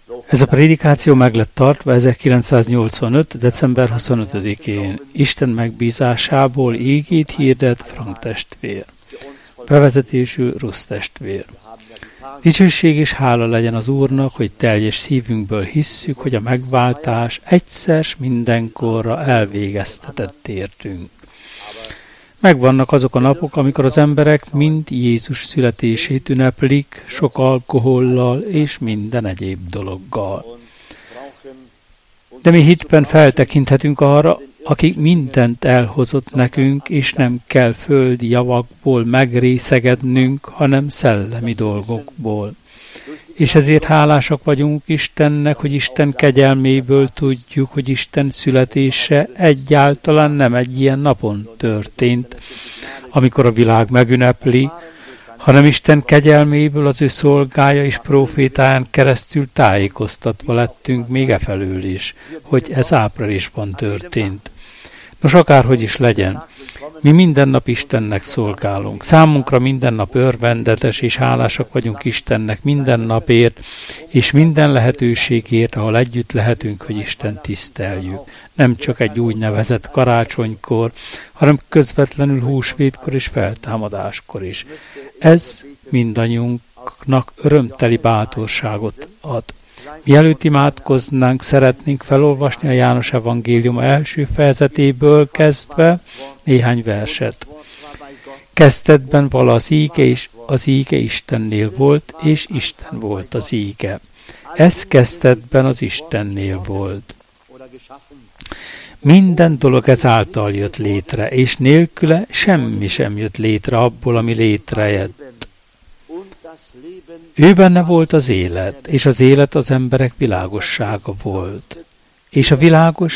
Ez a prédikáció meg lett tartva 1985. december 25-én. Isten megbízásából ígét hirdet Frank testvér. Bevezetésű Rusz testvér. Dicsőség és hála legyen az Úrnak, hogy teljes szívünkből hisszük, hogy a megváltás egyszer mindenkorra elvégeztetett értünk. Megvannak azok a napok, amikor az emberek mind Jézus születését ünneplik, sok alkohollal és minden egyéb dologgal. De mi hitben feltekinthetünk arra, aki mindent elhozott nekünk, és nem kell földi javakból megrészegednünk, hanem szellemi dolgokból. És ezért hálásak vagyunk Istennek, hogy Isten kegyelméből tudjuk, hogy Isten születése egyáltalán nem egy ilyen napon történt, amikor a világ megünnepli, hanem Isten kegyelméből az ő szolgája és prófétáján keresztül tájékoztatva lettünk még efelől is, hogy ez áprilisban történt. Nos, akárhogy is legyen, mi minden nap Istennek szolgálunk. Számunkra minden nap örvendetes, és hálásak vagyunk Istennek minden napért, és minden lehetőségért, ahol együtt lehetünk, hogy Isten tiszteljük. Nem csak egy úgynevezett karácsonykor, hanem közvetlenül húsvétkor és feltámadáskor is. Ez mindannyiunknak örömteli bátorságot ad. Mielőtt imádkoznánk, szeretnénk felolvasni a János evangélium első fejezetéből kezdve néhány verset. Kezdetben vala az íge, és az íge Istennél volt, és Isten volt az íge. Ez kezdetben az Istennél volt. Minden dolog ezáltal jött létre, és nélküle semmi sem jött létre abból, ami létrejött. Ő benne volt az élet, és az élet az emberek világossága volt. És a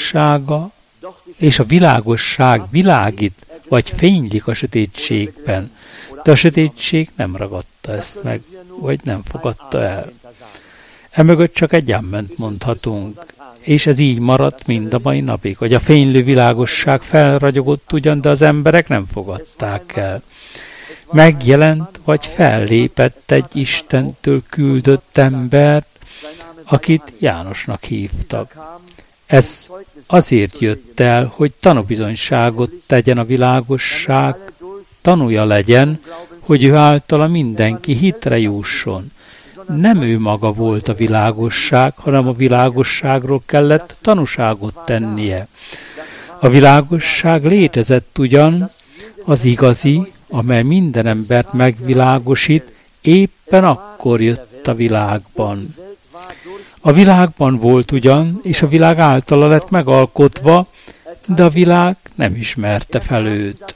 világosság világít, vagy fénylik a sötétségben, de a sötétség nem ragadta ezt meg, vagy nem fogadta el. Emögött csak egy amment mondhatunk, és ez így maradt mind a mai napig, hogy a fénylő világosság felragyogott ugyan, de az emberek nem fogadták el. Megjelent, vagy fellépett egy Istentől küldött embert, akit Jánosnak hívtak. Ez azért jött el, hogy tanúbizonyságot tegyen a világosság, tanúja legyen, hogy ő általa mindenki hitre jusson. Nem ő maga volt a világosság, hanem a világosságról kellett tanúságot tennie. A világosság létezett ugyan, az igazi, amely minden embert megvilágosít, éppen akkor jött a világban. A világban volt ugyan, és a világ általa lett megalkotva, de a világ nem ismerte fel őt.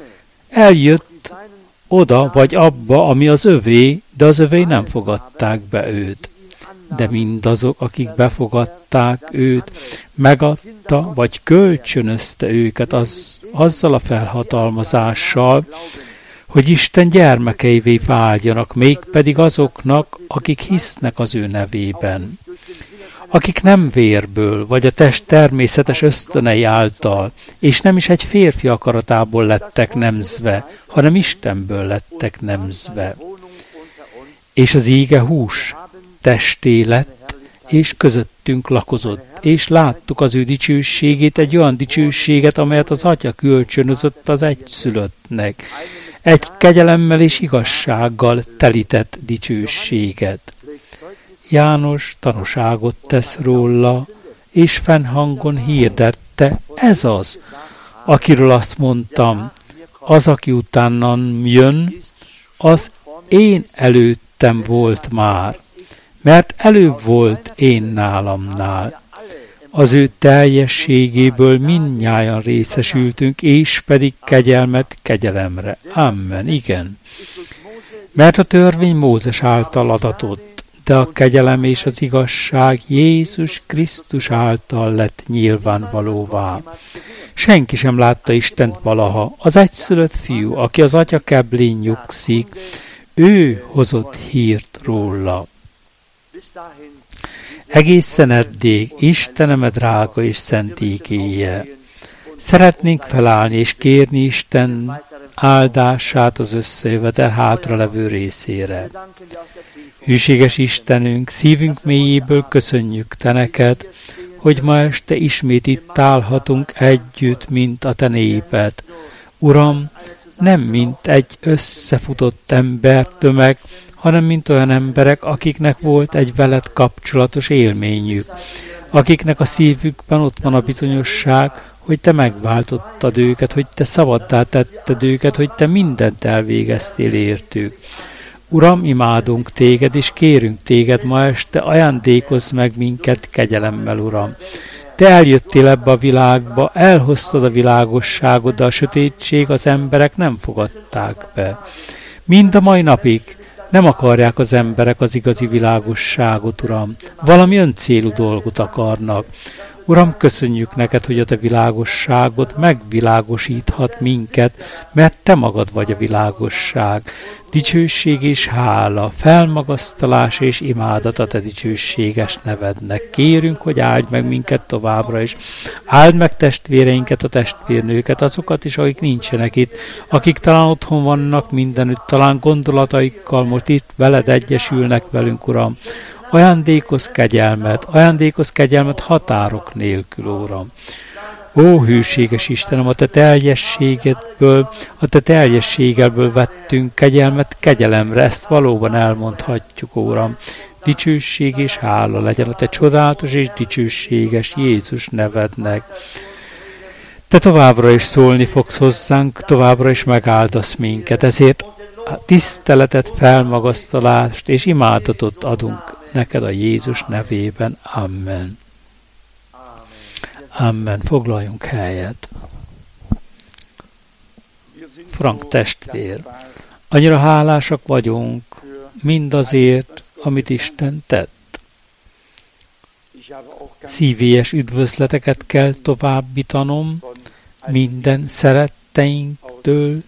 Eljött oda vagy abba, ami az övé, de az övé nem fogadták be őt. De mindazok, akik befogadták őt, megadta vagy kölcsönözte őket azzal a felhatalmazással, hogy Isten gyermekeivé váljanak, mégpedig azoknak, akik hisznek az ő nevében. Akik nem vérből, vagy a test természetes ösztönei által, és nem is egy férfi akaratából lettek nemzve, hanem Istenből lettek nemzve. És az íge hús testé lett, és közöttünk lakozott, és láttuk az ő dicsőségét, egy olyan dicsőséget, amelyet az Atya kölcsönözött az egyszülöttnek. Egy kegyelemmel és igazsággal telített dicsőséget. János tanúságot tesz róla, és fennhangon hirdette, ez az, akiről azt mondtam, az, aki utánam jön, az én előttem volt már, mert előbb volt én nálamnál. Az ő teljességéből mindnyájan részesültünk, és pedig kegyelmet kegyelemre. Amen, igen. Mert a törvény Mózes által adatott, de a kegyelem és az igazság Jézus Krisztus által lett nyilvánvalóvá. Senki sem látta Istent valaha, az egyszülött fiú, aki az Atya keblén nyugszik, ő hozott hírt róla. Egészen eddig Istenem drága és szent ígéje. Szeretnénk felállni és kérni Isten áldását az összejövetel hátralevő részére. Hűséges Istenünk, szívünk mélyéből köszönjük Te neked, hogy ma este ismét itt állhatunk együtt, mint a Te néped. Uram, nem mint egy összefutott embertömeg, hanem mint olyan emberek, akiknek volt egy veled kapcsolatos élményük, akiknek a szívükben ott van a bizonyosság, hogy Te megváltottad őket, hogy Te szabaddá tetted őket, hogy Te mindent elvégeztél értük. Uram, imádunk Téged, és kérünk Téged ma este, ajándékozz meg minket kegyelemmel, Uram. Te eljöttél ebbe a világba, elhoztad a világosságot, de a sötétség, az emberek nem fogadták be. Mind a mai napig nem akarják az emberek az igazi világosságot, Uram. Valami öncélú dolgot akarnak. Uram, köszönjük neked, hogy a Te világosságod megvilágosíthat minket, mert Te magad vagy a világosság. Dicsőség és hála, felmagasztalás és imádat a Te dicsőséges nevednek. Kérünk, hogy áld meg minket továbbra is. Áld meg testvéreinket, a testvérnőket, azokat is, akik nincsenek itt, akik talán otthon vannak mindenütt, talán gondolataikkal most itt veled egyesülnek velünk, Uram. Ajándékozz kegyelmet határok nélkül, Uram. Ó, hűséges Istenem, a Te teljességedből vettünk kegyelmet kegyelemre, ezt valóban elmondhatjuk, Uram. Dicsőség és hála legyen a Te csodálatos és dicsőséges Jézus nevednek. Te továbbra is szólni fogsz hozzánk, továbbra is megáldasz minket, ezért a tiszteletet, felmagasztalást és imádatot adunk neked a Jézus nevében. Amen. Amen. Foglaljunk helyet. Frank testvér, annyira hálásak vagyunk mindazért, amit Isten tett. Szívélyes üdvözleteket kell továbbítanom minden szeretteinktől,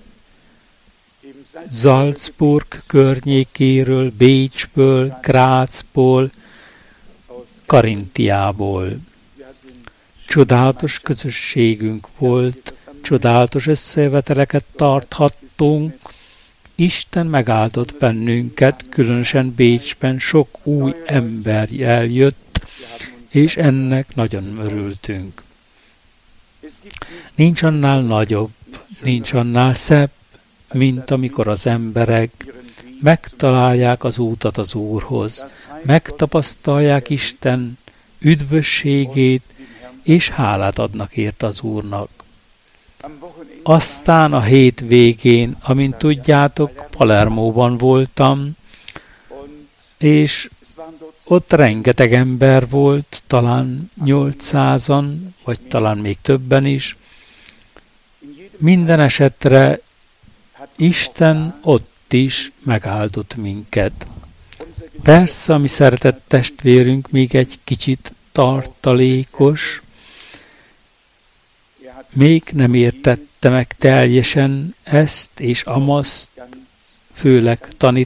Salzburg környékéről, Bécsből, Grazból, Karintiából. Csodálatos közösségünk volt, csodálatos összejöveteleket tarthattunk. Isten megáldott bennünket, különösen Bécsben sok új ember eljött, és ennek nagyon örültünk. Nincs annál nagyobb, nincs annál szebb, mint amikor az emberek megtalálják az útat az Úrhoz, megtapasztalják Isten üdvösségét, és hálát adnak ért az Úrnak. Aztán a hét végén, amint tudjátok, Palermóban voltam, és ott rengeteg ember volt, talán 800-an, vagy talán még többen is. Minden esetre Isten ott is megáldott minket. Persze, a mi szeretett testvérünk még egy kicsit tartalékos, még nem értette meg teljesen ezt és amazt, főleg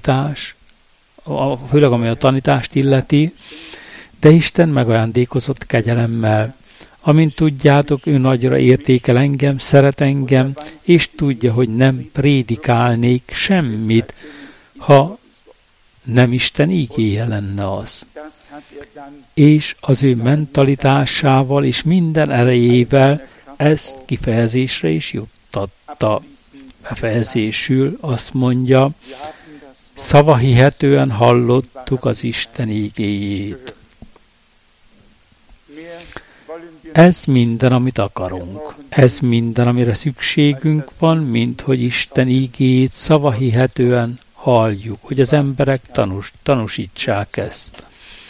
ami a tanítást illeti, de Isten megajándékozott kegyelemmel. Amint tudjátok, ő nagyra értékel engem, szeret engem, és tudja, hogy nem prédikálnék semmit, ha nem Isten igéje lenne az. És az ő mentalitásával és minden erejével ezt kifejezésre is juttatta. Befejezésül azt mondja, szavahihetően hallottuk az Isten igéjét. Ez minden, amit akarunk. Ez minden, amire szükségünk van, mint hogy Isten igéjét szavahihetően halljuk, hogy az emberek tanúsítsák ezt.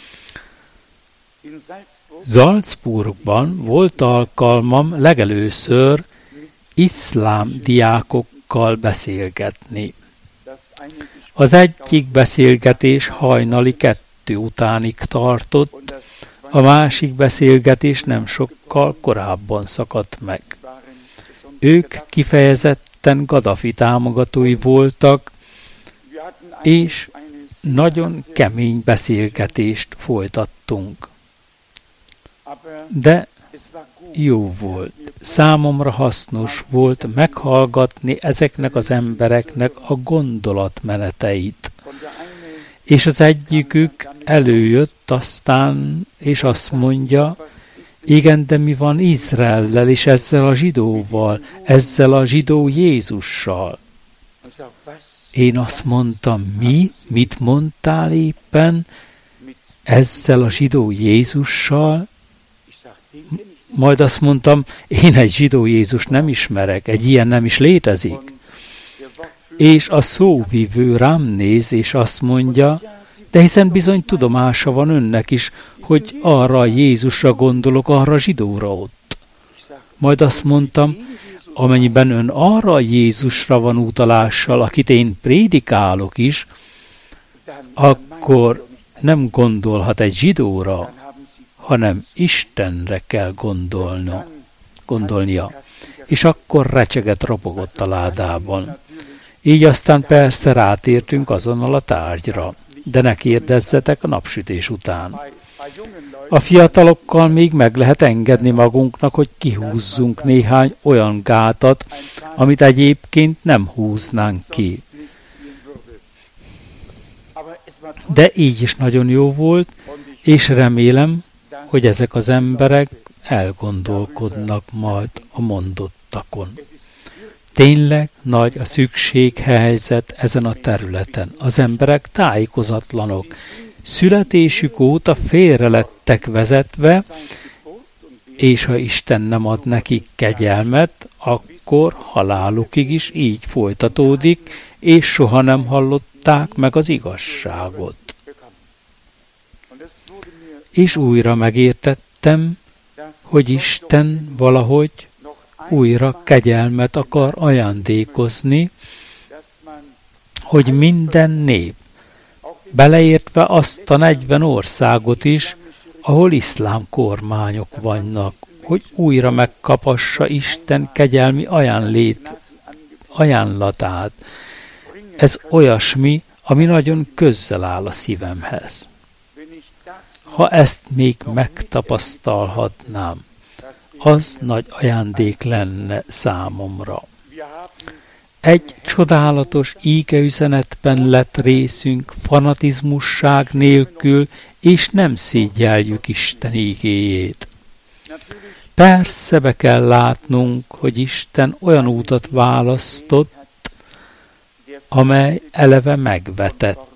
Salzburgban volt alkalmam legelőször iszlám diákokkal beszélgetni. Az egyik beszélgetés hajnali 2 utánig tartott, a másik beszélgetés nem sokkal korábban szakadt meg. Ők kifejezetten Gaddafi támogatói voltak, és nagyon kemény beszélgetést folytattunk. De jó volt. Számomra hasznos volt meghallgatni ezeknek az embereknek a gondolatmeneteit. És az egyikük előjött aztán, és azt mondja, igen, de mi van Izraellel és ezzel a zsidóval, ezzel a zsidó Jézussal? Én azt mondtam, mi? Mit mondtál éppen? Ezzel a zsidó Jézussal? Majd azt mondtam, én egy zsidó Jézust nem ismerek, egy ilyen nem is létezik. És a szóvivő rám néz, és azt mondja, de hiszen bizony tudomása van önnek is, hogy arra a Jézusra gondolok, arra a zsidóra ott. Majd azt mondtam, amennyiben ön arra a Jézusra van utalással, akit én prédikálok is, akkor nem gondolhat egy zsidóra, hanem Istenre kell gondolnia. És akkor recseget ropogott a ládában. Így aztán persze rátértünk azonnal a tárgyra, de ne kérdezzetek a napsütés után. A fiatalokkal még meg lehet engedni magunknak, hogy kihúzzunk néhány olyan gátat, amit egyébként nem húznánk ki. De így is nagyon jó volt, és remélem, hogy ezek az emberek elgondolkodnak majd a mondottakon. Tényleg nagy a szükséghelyzet ezen a területen. Az emberek tájékozatlanok. Születésük óta félre lettek vezetve, és ha Isten nem ad nekik kegyelmet, akkor halálukig is így folytatódik, és soha nem hallották meg az igazságot. És újra megértettem, hogy Isten valahogy újra kegyelmet akar ajándékozni, hogy minden nép, beleértve azt a 40 országot is, ahol iszlám kormányok vannak, hogy újra megkapassa Isten kegyelmi ajánlatát. Ez olyasmi, ami nagyon közel áll a szívemhez. Ha ezt még megtapasztalhatnám, az nagy ajándék lenne számomra. Egy csodálatos ígeüzenetben lett részünk fanatizmusság nélkül, és nem szégyeljük Isten ígéjét. Persze be kell látnunk, hogy Isten olyan útat választott, amely eleve megvetett.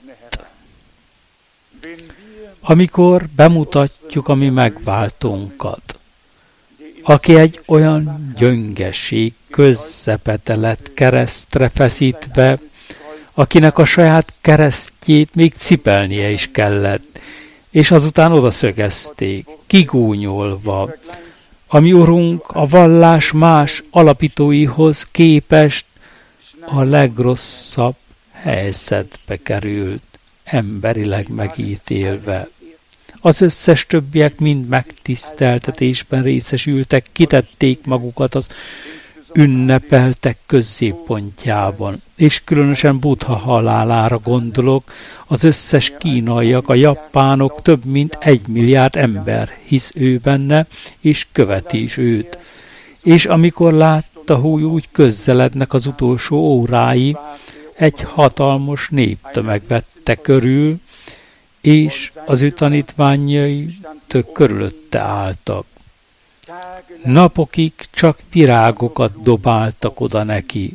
Amikor bemutatjuk a mi megváltónkat, aki egy olyan gyöngeség közepete lett keresztre feszítve, akinek a saját keresztjét még cipelnie is kellett, és azután odaszögezték, kigúnyolva, ami Urunk a vallás más alapítóihoz képest a legrosszabb helyzetbe került, emberileg megítélve. Az összes többiek mind megtiszteltetésben részesültek, kitették magukat az ünnepeltek középpontjában, és különösen Buddha halálára gondolok, az összes kínaiak, a japánok, több mint 1 milliárd ember hisz ő benne, és követi is őt. És amikor látta, hogy úgy közelednek az utolsó órái, egy hatalmas néptömeg vette körül, és az ő tanítványai tök körülötte álltak. Napokig csak virágokat dobáltak oda neki.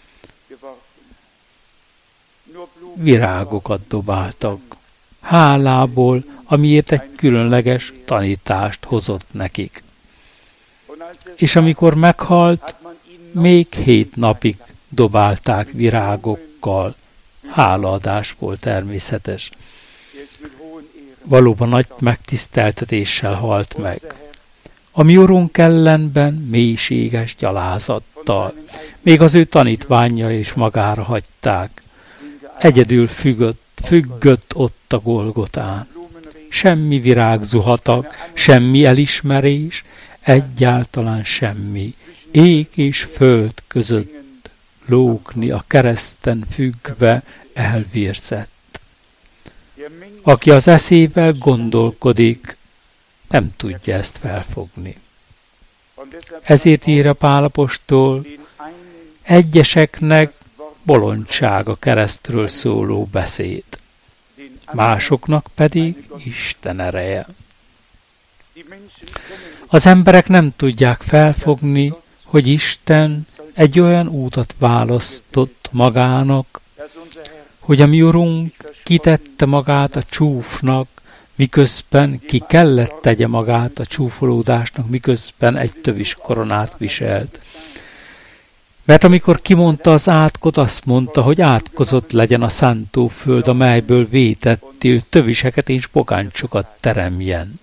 Virágokat dobáltak. Hálából, amiért egy különleges tanítást hozott nekik. És amikor meghalt, még 7 napig dobálták virágokkal. Hálaadás volt természetes. Valóban nagy megtiszteltetéssel halt meg. A mi Urunk ellenben mélységes gyalázattal. Még az ő tanítványai is magára hagyták. Egyedül függött ott a Golgotán. Semmi virágzuhatag, semmi elismerés, egyáltalán semmi. Ég és föld között lógni a kereszten függve elvérzett. Aki az eszével gondolkodik, nem tudja ezt felfogni. Ezért ír a Pál apostol, egyeseknek bolondság a keresztről szóló beszéd, másoknak pedig Isten ereje. Az emberek nem tudják felfogni, hogy Isten egy olyan útat választott magának, hogy a mi Urunk kitette magát a csúfnak, miközben ki kellett tegye magát a csúfolódásnak, miközben egy tövis koronát viselt. Mert amikor kimondta az átkot, azt mondta, hogy átkozott legyen a szántóföld, amelyből vétettél töviseket és pogáncsokat teremjen.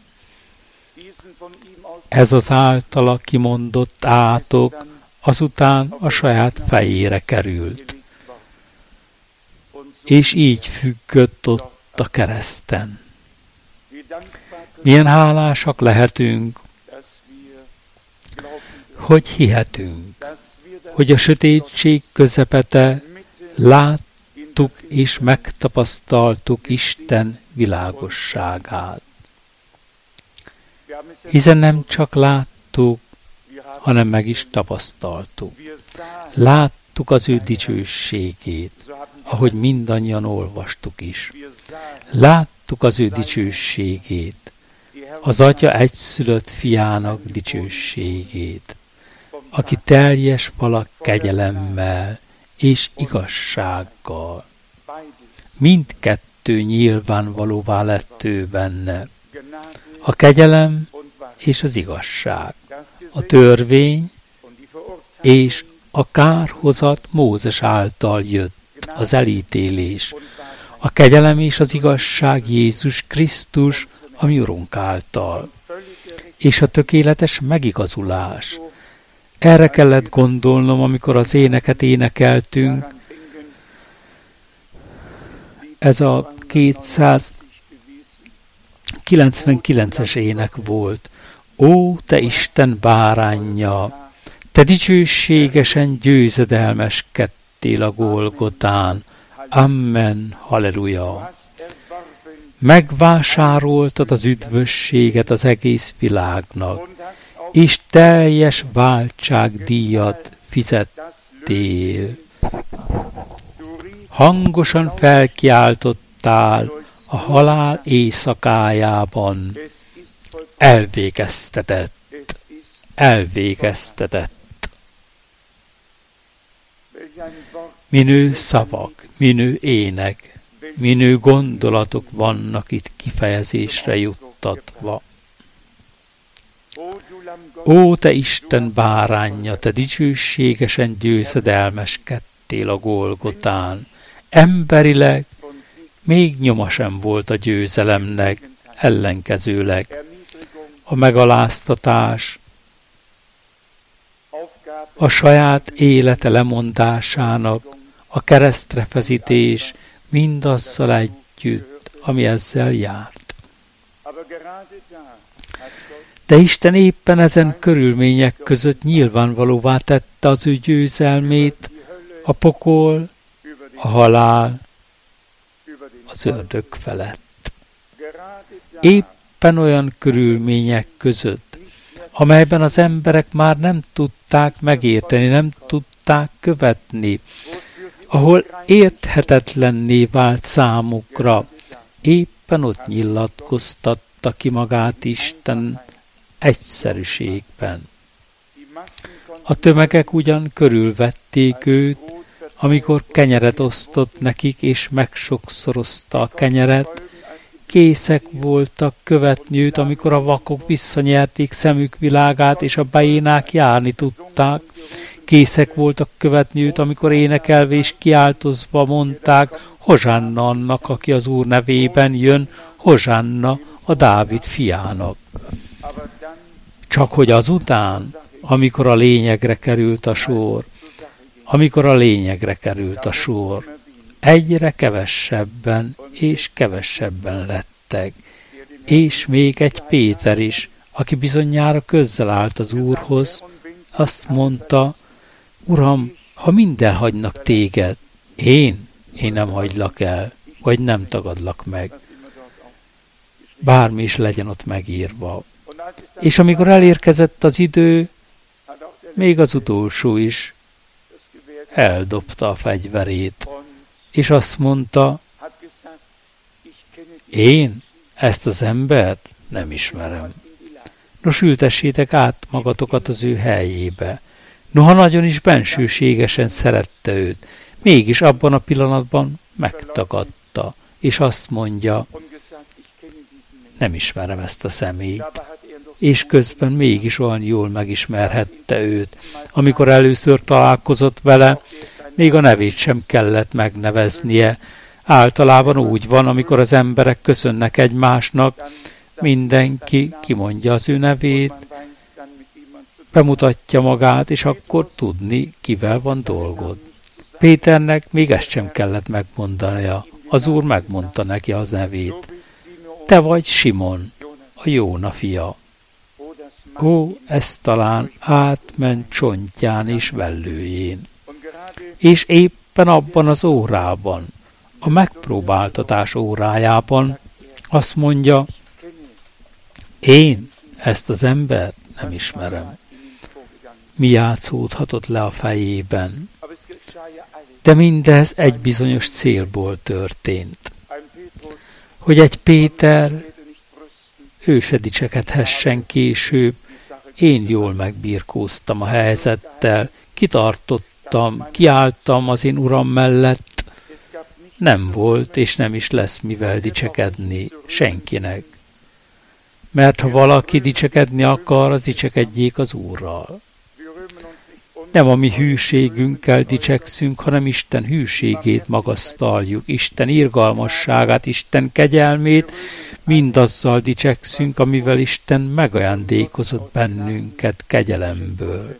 Ez az általa kimondott átok azután a saját fejére került. És így függött ott a kereszten. Milyen hálásak lehetünk, hogy hihetünk, hogy a sötétség közepete láttuk és megtapasztaltuk Isten világosságát. Hiszen nem csak láttuk, hanem meg is tapasztaltuk. Láttuk az ő dicsőségét, ahogy mindannyian olvastuk is. Láttuk az ő dicsőségét, az Atya egyszülött fiának dicsőségét, aki teljes vala kegyelemmel és igazsággal. Mindkettő nyilvánvalóvá lett ő benne. A kegyelem és az igazság, a törvény és a kárhozat Mózes által jött, az elítélés. A kegyelem és az igazság Jézus Krisztus, a mi Urunk által. És a tökéletes megigazulás. Erre kellett gondolnom, amikor az éneket énekeltünk. Ez a 299-es ének volt. Ó, te Isten báránja, te dicsőségesen győzedelmeskedtél a Golgotán. Amen, halleluja. Megvásároltad az üdvösséget az egész világnak, és teljes váltságdíjat fizettél. Hangosan felkiáltottál a halál éjszakájában. Elvégeztetett. Minő szavak, minő ének, minő gondolatok vannak itt kifejezésre juttatva. Ó, te Isten báránja, te dicsőségesen győzedelmeskedtél a Golgotán. Emberileg még nyoma sem volt a győzelemnek, ellenkezőleg. A megaláztatás, a saját élete lemondásának, a keresztre feszítés mindazzal együtt, ami ezzel járt. De Isten éppen ezen körülmények között nyilvánvalóvá tette az ő győzelmét, a pokol, a halál, az ördög felett. Éppen olyan körülmények között, amelyben az emberek már nem tudták megérteni, nem tudták követni, ahol érthetetlenné vált számukra, éppen ott nyilatkoztatta ki magát Isten egyszerűségben. A tömegek ugyan körülvették őt, amikor kenyeret osztott nekik, és megsokszorozta a kenyeret, készek voltak követni őt, amikor a vakok visszanyerték szemük világát, és a bénák járni tudták. Készek voltak követni őt, amikor énekelve és kiáltozva mondták, Hozsanna annak, aki az Úr nevében jön, Hozsanna a Dávid fiának. Csak hogy azután, amikor a lényegre került a sor, egyre kevesebben és kevesebben lettek. És még egy Péter is, aki bizonyára közel állt az Úrhoz, azt mondta, Uram, ha mind elhagynak téged, én nem hagylak el, vagy nem tagadlak meg. Bármi is legyen ott megírva. És amikor elérkezett az idő, még az utolsó is eldobta a fegyverét, és azt mondta, én ezt az embert nem ismerem. Nos, ültessétek át magatokat az ő helyébe. Noha nagyon is bensőségesen szerette őt, mégis abban a pillanatban megtagadta, és azt mondja, nem ismerem ezt a személyt. És közben mégis olyan jól megismerhette őt. Amikor először találkozott vele, még a nevét sem kellett megneveznie. Általában úgy van, amikor az emberek köszönnek egymásnak, mindenki kimondja az ő nevét, bemutatja magát, és akkor tudni, kivel van dolgod. Péternek még ezt sem kellett megmondania. Az Úr megmondta neki az nevét. Te vagy Simon, a Jóna fia. Ó, ez talán átment csontján és vellőjén. És éppen abban az órában, a megpróbáltatás órájában azt mondja, én ezt az embert nem ismerem. Mi játszódhatott le a fejében? De mindez egy bizonyos célból történt. Hogy egy Péter, ő se dicsekedhessen később, én jól megbirkóztam a helyzettel, kitartottam, kiálltam az én Uram mellett, nem volt és nem is lesz mivel dicsekedni senkinek. Mert ha valaki dicsekedni akar, az dicsekedjék az Úrral. Nem a mi hűségünkkel dicsekszünk, hanem Isten hűségét magasztaljuk, Isten irgalmasságát, Isten kegyelmét, mindazzal dicsekszünk, amivel Isten megajándékozott bennünket kegyelemből.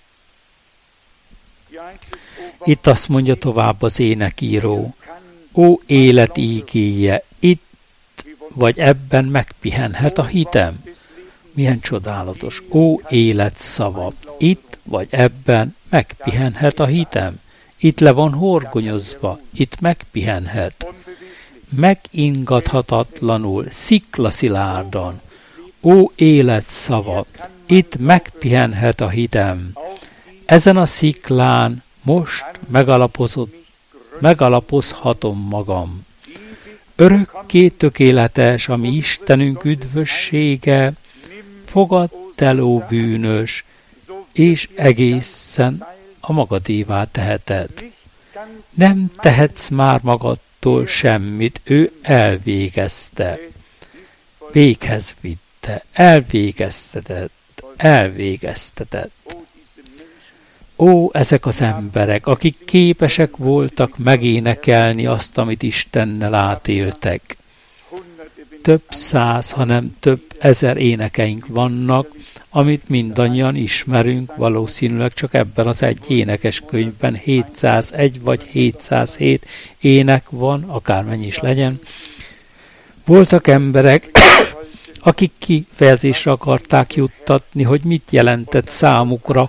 Itt azt mondja tovább az énekíró, ó élet ígéje, itt vagy ebben megpihenhet a hitem. Milyen csodálatos, ó élet szava, itt vagy ebben megpihenhet a hitem. Itt le van horgonyozva, itt megpihenhet. Megingathatatlanul, sziklaszilárdan, ó élet szava, itt megpihenhet a hitem. Ezen a sziklán most megalapozhatom magam. Örökké tökéletes, ami Istenünk üdvössége, fogadd el, ó bűnös, és egészen a magadévá teheted. Nem tehetsz már magadtól semmit, ő elvégezte. Véghez vitte, elvégeztetett. Ó, ezek az emberek, akik képesek voltak megénekelni azt, amit Istennel átéltek. Több száz, hanem több ezer énekeink vannak, amit mindannyian ismerünk, valószínűleg csak ebben az egy énekeskönyvben 701 vagy 707 ének van, akármennyi is legyen. Voltak emberek, akik kifejezésre akarták juttatni, hogy mit jelentett számukra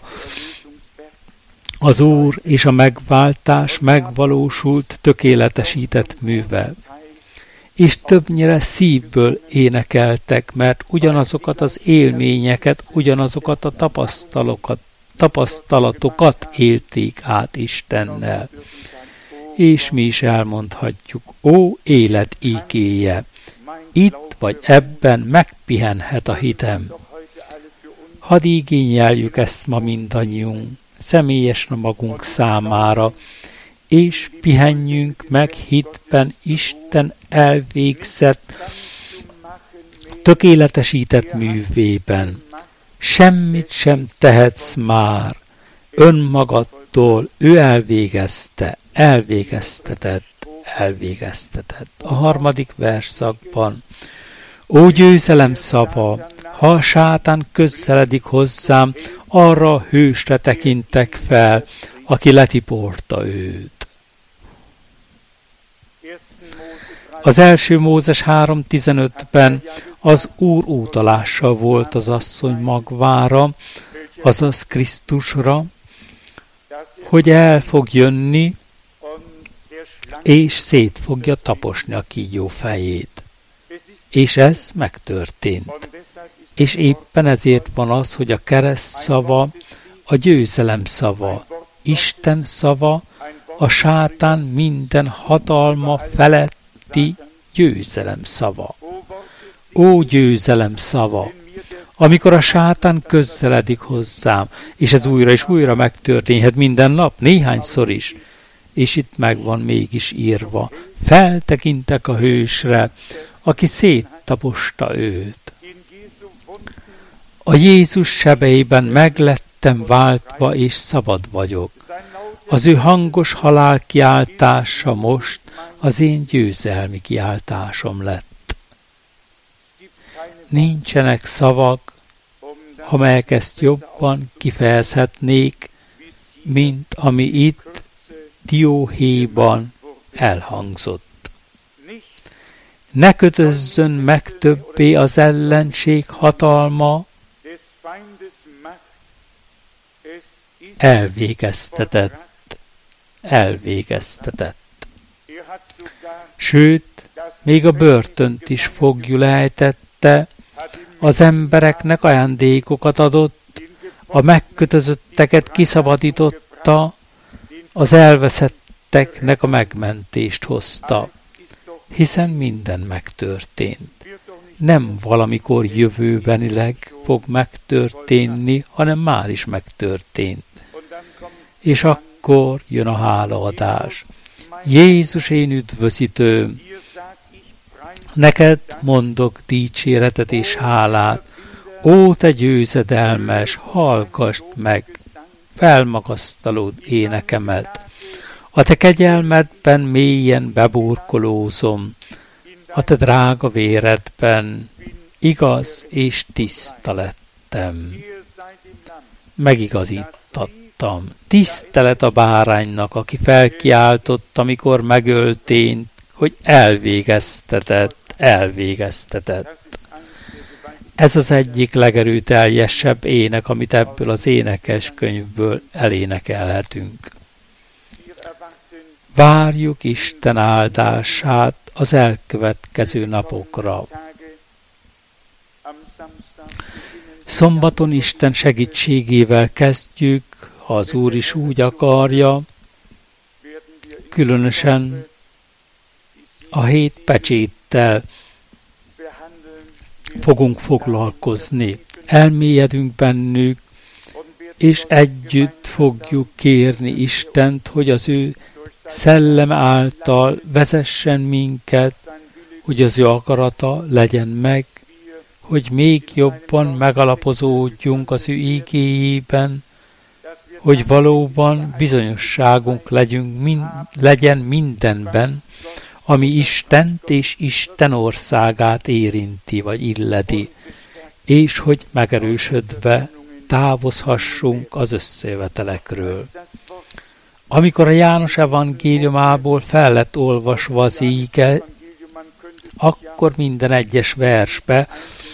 az Úr és a megváltás megvalósult, tökéletesített műve. És többnyire szívből énekeltek, mert ugyanazokat az élményeket, ugyanazokat a tapasztalatokat élték át Istennel. És mi is elmondhatjuk, ó élet ígéje, itt vagy ebben megpihenhet a hitem. Hadd igényeljük ezt ma mindannyiunk, személyesen magunk számára, és pihenjünk meg hitben Isten elvégzett, tökéletesített művében. Semmit sem tehetsz már önmagadtól, ő elvégeztetett. A 3. versszakban. Ó győzelem szava, ha a sátán közeledik hozzám, arra a hősre tekintek fel, aki letiporta őt. Az első Mózes 3.15-ben az Úr útalással volt az asszony magvára, azaz Krisztusra, hogy el fog jönni, és szét fogja taposni a kígyó fejét. És ez megtörtént. És éppen ezért van az, hogy a kereszt szava a győzelem szava, Isten szava, a sátán minden hatalma feletti győzelem szava. Ó győzelem szava! Amikor a sátán közeledik hozzám, és ez újra és újra megtörténhet minden nap, néhányszor is, és itt megvan mégis írva, feltekintek a hősre, aki széttaposta őt. A Jézus sebeiben meglettem váltva, és szabad vagyok. Az ő hangos halálkiáltása most az én győzelmi kiáltásom lett. Nincsenek szavak, amelyek ezt jobban kifejezhetnék, mint ami itt dióhéjban elhangzott. Ne kötözzön meg többé az ellenség hatalma, elvégeztetett. Sőt, még a börtönt is foglyul ejtette, az embereknek ajándékokat adott, a megkötözötteket kiszabadította, az elveszetteknek a megmentést hozta, hiszen minden megtörtént. Nem valamikor jövőbenileg fog megtörténni, hanem már is megtörtént. És akkor jön a hálaadás. Jézus, én üdvözítőm, neked mondok dicséretet és hálát. Ó, te győzedelmes, hallgassd meg felmagasztalód énekemet. A te kegyelmedben mélyen beburkolózom, a te drága véredben igaz és tiszta lettem. Megigazítattam. Tisztelet a báránynak, aki felkiáltott, amikor megöltént, hogy elvégeztetett. Ez az egyik legerőteljesebb ének, amit ebből az énekeskönyvből elénekelhetünk. Várjuk Isten áldását az elkövetkező napokra. Szombaton Isten segítségével kezdjük, ha az Úr is úgy akarja, különösen a 7 pecséttel fogunk foglalkozni. Elmélyedünk bennük, és együtt fogjuk kérni Istent, hogy az ő szellem által vezessen minket, hogy az ő akarata legyen meg, hogy még jobban megalapozódjunk az ő ígéjében, hogy valóban bizonyosságunk legyen mindenben, ami Istent és Isten országát érinti vagy illeti, és hogy megerősödve távozhassunk az összejövetelekről. Amikor a János evangéliumából fel lett olvasva az íge, akkor minden egyes versbe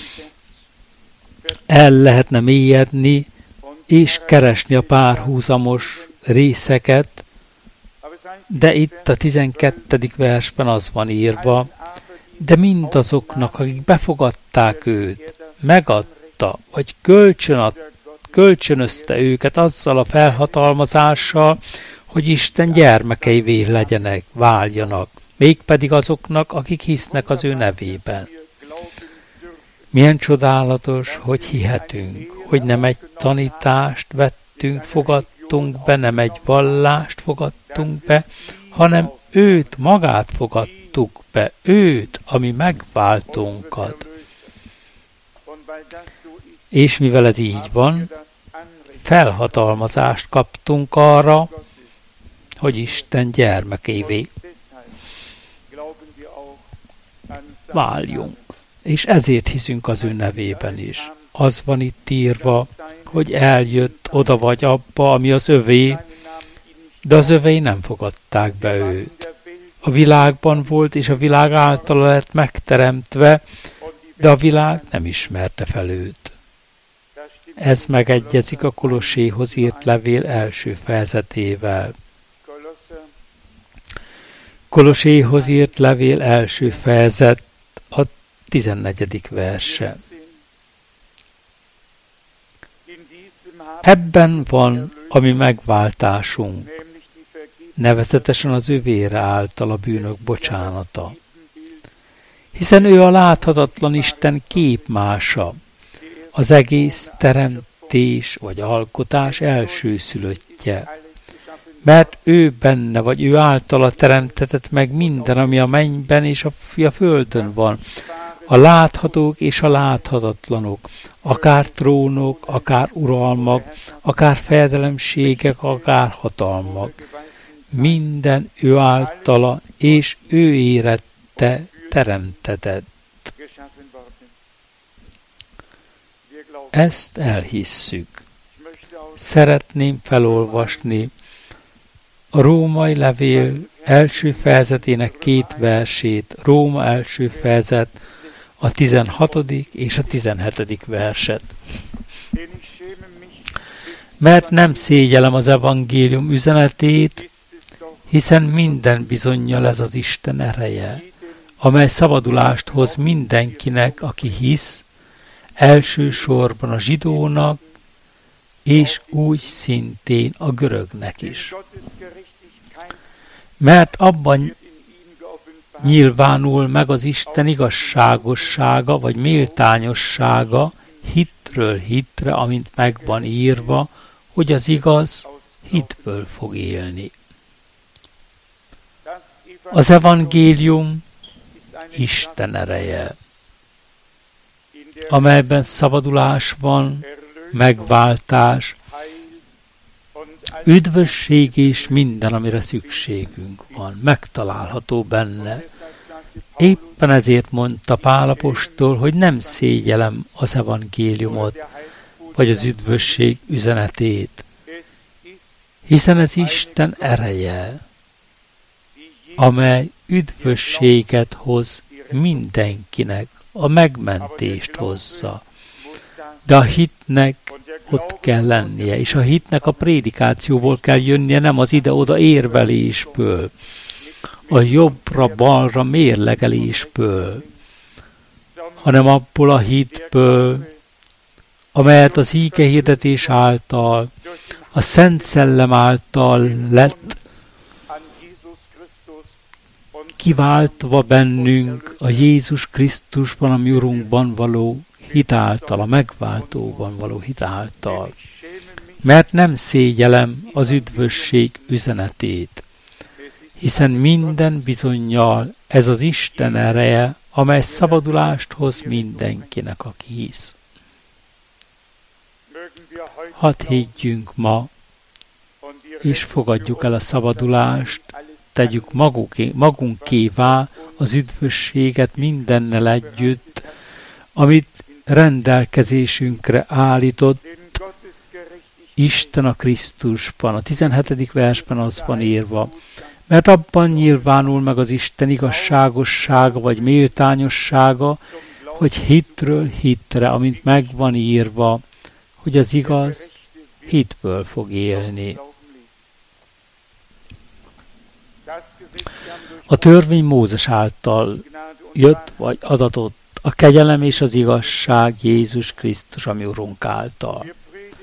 el lehetne mélyedni, és keresni a párhuzamos részeket, de itt a 12. versben az van írva, de mindazoknak, akik befogadták őt, megadta, vagy kölcsönözte őket azzal a felhatalmazással, hogy Isten gyermekeivé legyenek, váljanak, mégpedig azoknak, akik hisznek az ő nevében. Milyen csodálatos, hogy hihetünk, hogy nem egy tanítást fogadtunk be, nem egy vallást fogadtunk be, hanem őt, magát fogadtuk be, őt, ami megváltónkat. És mivel ez így van, felhatalmazást kaptunk arra, hogy Isten gyermekévé váljunk. És ezért hiszünk az ő nevében is. Az van itt írva, hogy eljött oda vagy abba, ami az övé, de az övéi nem fogadták be őt. A világban volt, és a világ általa lett megteremtve, de a világ nem ismerte fel őt. Ez megegyezik a Kolosséhoz írt levél első fejezetével. Kolosséhoz írt levél első fejezet, a 14. verse. Ebben van a mi megváltásunk, nevezetesen az ő vére által a bűnök bocsánata. Hiszen ő a láthatatlan Isten képmása, az egész teremtés vagy alkotás elsőszülöttje. Mert ő benne, vagy ő általa teremtetett meg minden, ami a mennyben és a földön van. A láthatók és a láthatatlanok, akár trónok, akár uralmak, akár fejedelemségek, akár hatalmak. Minden ő általa és ő érette teremtetett. Ezt elhisszük. Szeretném felolvasni a római levél első fejezetének 2 versét, Róma első fejezet, a 16. és a 17. verset. Mert nem szégyellem az evangélium üzenetét, hiszen minden bizonnyal ez az Isten ereje, amely szabadulást hoz mindenkinek, aki hisz, elsősorban a zsidónak, és úgy szintén a görögnek is. Mert abban nyilvánul meg az Isten igazságossága, vagy méltányossága hitről hitre, amint meg van írva, hogy az igaz hitből fog élni. Az evangélium Isten ereje, amelyben szabadulás van, megváltás, üdvösség és minden, amire szükségünk van, megtalálható benne. Éppen ezért mondta Pál apostol, hogy nem szégyellem az evangéliumot, vagy az üdvösség üzenetét, hiszen ez Isten ereje, amely üdvösséget hoz mindenkinek, a megmentést hozza. De a hitnek ott kell lennie, és a hitnek a prédikációból kell jönnie, nem az ide-oda érvelésből, a jobbra-balra mérlegelésből, hanem abból a hitből, amelyet az ígehirdetés által, a Szent Szellem által lett kiváltva bennünk a Jézus Krisztusban, a mi Urunkban való hitáltal, a megváltóban való hitáltal. Mert nem szégyellem az üdvösség üzenetét, hiszen minden bizonnyal ez az Isten ereje, amely szabadulást hoz mindenkinek, aki hisz. Hadd higgyünk ma, és fogadjuk el a szabadulást, tegyük magunkévá az üdvösséget mindennel együtt, amit rendelkezésünkre állított Isten a Krisztusban. A 17. versben az van írva, mert abban nyilvánul meg az Isten igazságossága vagy méltányossága, hogy hitről hitre, amint meg van írva, hogy az igaz hitből fog élni. A törvény Mózes által jött vagy adatott, a kegyelem és az igazság Jézus Krisztus, ami Urunk által.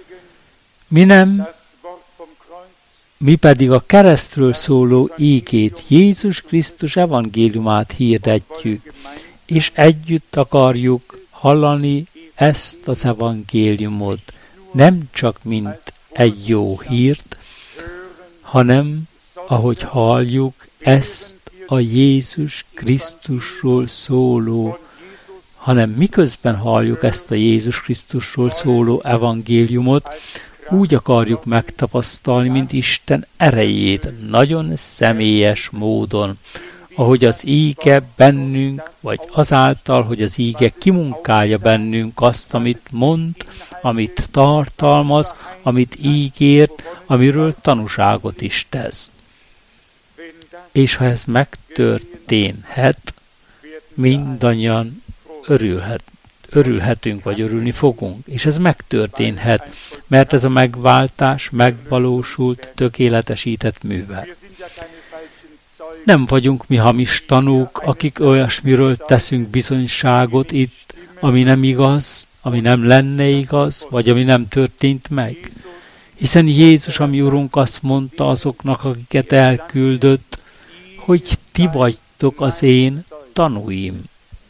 Mi pedig a keresztről szóló ígét, Jézus Krisztus evangéliumát hirdetjük, és együtt akarjuk hallani ezt az evangéliumot, nem csak mint egy jó hírt, hanem ahogy halljuk ezt a Jézus Krisztusról szóló, hanem miközben halljuk ezt a Jézus Krisztusról szóló evangéliumot, úgy akarjuk megtapasztalni, mint Isten erejét, nagyon személyes módon, ahogy az íge bennünk, vagy azáltal, hogy az íge kimunkálja bennünk azt, amit mond, amit tartalmaz, amit ígért, amiről tanúságot is tesz. És ha ez megtörténhet, mindannyian örülhetünk, vagy örülni fogunk. És ez megtörténhet, mert ez a megváltás megvalósult, tökéletesített műve. Nem vagyunk mi hamis tanúk, akik olyasmiről teszünk bizonyságot itt, ami nem igaz, ami nem lenne igaz, vagy ami nem történt meg. Hiszen Jézus, ami Urunk, azt mondta azoknak, akiket elküldött, hogy ti vagytok az én tanúim.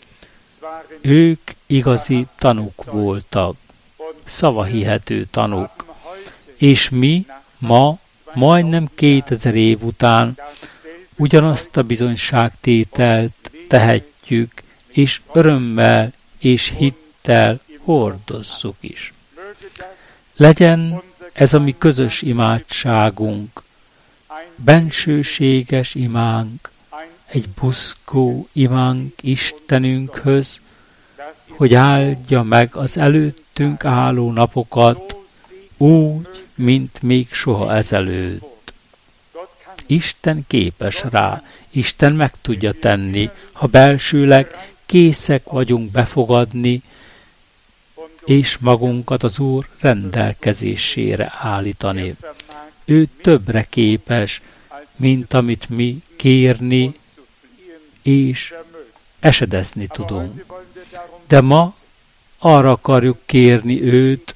Ők igazi tanúk voltak, szavahihető tanúk. És mi ma, majdnem 2000 év után ugyanazt a bizonyságtételt tehetjük, és örömmel és hittel hordozzuk is. Legyen ez a mi közös imádságunk, bensőséges imánk, egy buzgó imánk Istenünkhöz, hogy áldja meg az előttünk álló napokat úgy, mint még soha ezelőtt. Isten képes rá, Isten meg tudja tenni, ha belsőleg készek vagyunk befogadni, és magunkat az Úr rendelkezésére állítani. Ő többre képes, mint amit mi kérni és esedezni tudunk. De ma arra akarjuk kérni őt,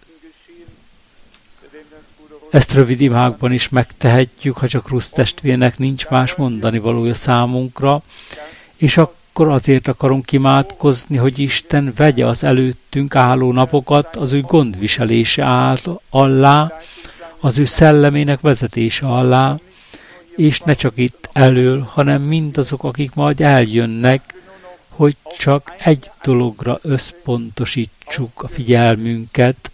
ezt rövid imákban is megtehetjük, ha csak Rusz testvérnek nincs más mondani valója számunkra, és akkor azért akarunk imádkozni, hogy Isten vegye az előttünk álló napokat az ő gondviselése alá, az ő szellemének vezetése alá, és ne csak itt elől, hanem mindazok, akik majd eljönnek, hogy csak egy dologra összpontosítsuk a figyelmünket,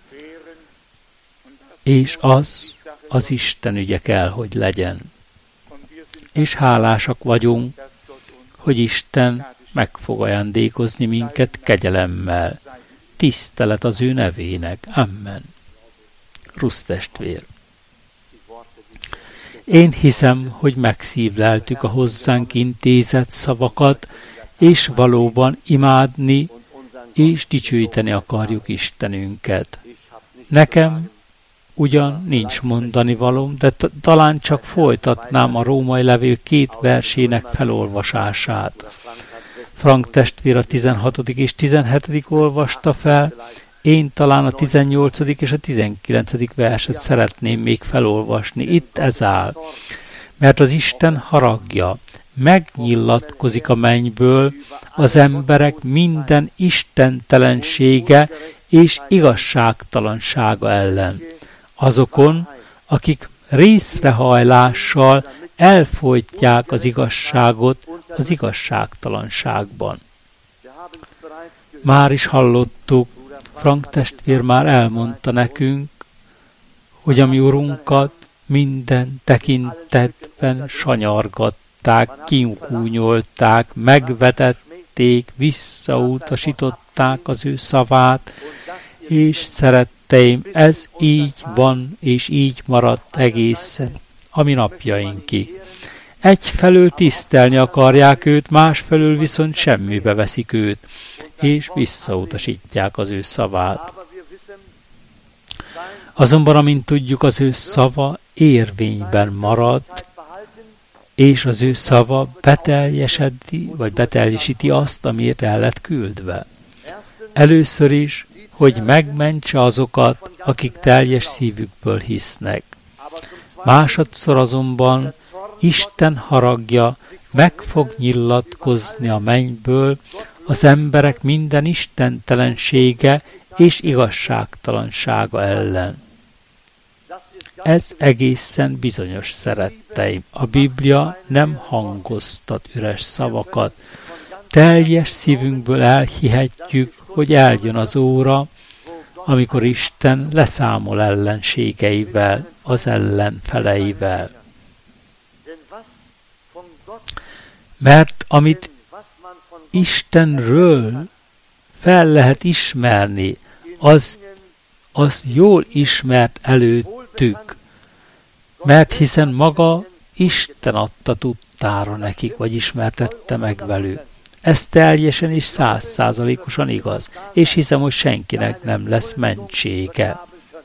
és az Isten ügye kell, hogy legyen. És hálásak vagyunk, hogy Isten meg fog ajándékozni minket kegyelemmel. Tisztelet az ő nevének. Amen. Rusz testvér. Én hiszem, hogy megszívleltük a hozzánk intézett szavakat, és valóban imádni és dicsőíteni akarjuk Istenünket. Nekem ugyan nincs mondani valóm, de talán csak folytatnám a római levél 2 versének felolvasását. Frank testvér a 16. és 17. olvasta fel, én talán a 18. és a 19. verset szeretném még felolvasni. Itt ez áll. Mert az Isten haragja megnyilatkozik a mennyből az emberek minden istentelensége és igazságtalansága ellen. Azokon, akik részrehajlással elfojtják az igazságot az igazságtalanságban. Már is hallottuk, Frank testvér már elmondta nekünk, hogy a mi Urunkat minden tekintetben sanyargatták, kinkúnyolták, megvetették, visszautasították az ő szavát, és szeretteim, ez így van, és így maradt egészen a mi napjainkig. Egyfelől tisztelni akarják őt, másfelől viszont semmibe veszik őt, és visszautasítják az ő szavát. Azonban, amint tudjuk, az ő szava érvényben maradt, és az ő szava beteljesíti azt, amiért el lett küldve. Először is, hogy megmentse azokat, akik teljes szívükből hisznek. Másodszor azonban Isten haragja meg fog nyilatkozni a mennyből az emberek minden istentelensége és igazságtalansága ellen. Ez egészen bizonyos, szeretteim. A Biblia nem hangoztat üres szavakat. Teljes szívünkből elhihetjük, hogy eljön az óra, amikor Isten leszámol ellenségeivel, az ellenfeleivel. Mert amit Istenről fel lehet ismerni, az jól ismert előttük, mert hiszen maga Isten adta tudtára nekik, vagy ismertette meg velük. Ez teljesen és 100%-osan igaz, és hiszem, hogy senkinek nem lesz mentsége.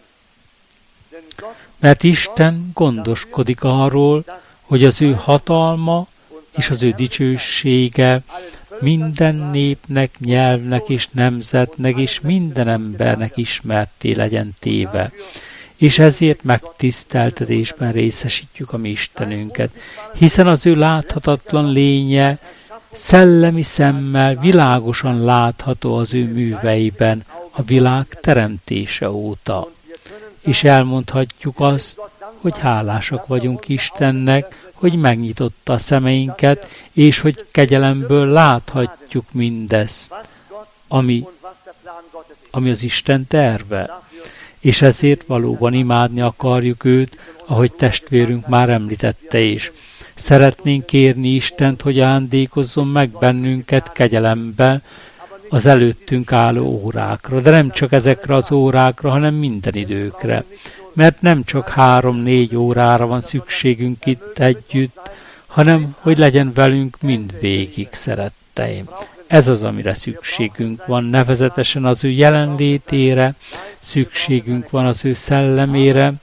Mert Isten gondoskodik arról, hogy az ő hatalma és az ő dicsősége minden népnek, nyelvnek és nemzetnek és minden embernek ismertté legyen téve. És ezért megtiszteltetésben részesítjük a mi Istenünket, hiszen az ő láthatatlan lénye szellemi szemmel világosan látható az ő műveiben a világ teremtése óta. És elmondhatjuk azt, hogy hálásak vagyunk Istennek, hogy megnyitotta a szemeinket, és hogy kegyelemből láthatjuk mindezt, ami az Isten terve. És ezért valóban imádni akarjuk őt, ahogy testvérünk már említette is. Szeretnénk kérni Istent, hogy ajándékozzon meg bennünket kegyelemben az előttünk álló órákra, de nem csak ezekre az órákra, hanem minden időkre. Mert nem csak 3-4 órára van szükségünk itt együtt, hanem hogy legyen velünk mindvégig, szeretteim. Ez az, amire szükségünk van, nevezetesen az ő jelenlétére, szükségünk van az ő szellemére,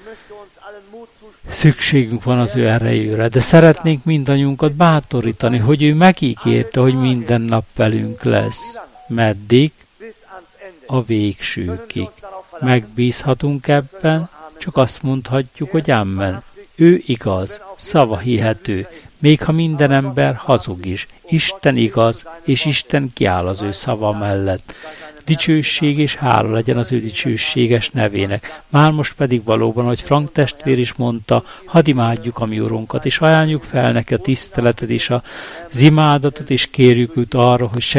szükségünk van az ő erejére, de szeretnénk mindannyiunkat bátorítani, hogy ő megígérte, hogy minden nap velünk lesz. Meddig? A végsőkig. Megbízhatunk ebben, csak azt mondhatjuk, hogy amen. Ő igaz, szava hihető, még ha minden ember hazug is. Isten igaz, és Isten kiáll az ő szava mellett. Dicsőség és hála legyen az ő dicsőséges nevének. Már most pedig valóban, hogy Frank testvér is mondta, hadd imádjuk a mi Urunkat, és ajánljuk fel neki a tiszteletet és az imádatot, és kérjük őt arra, hogy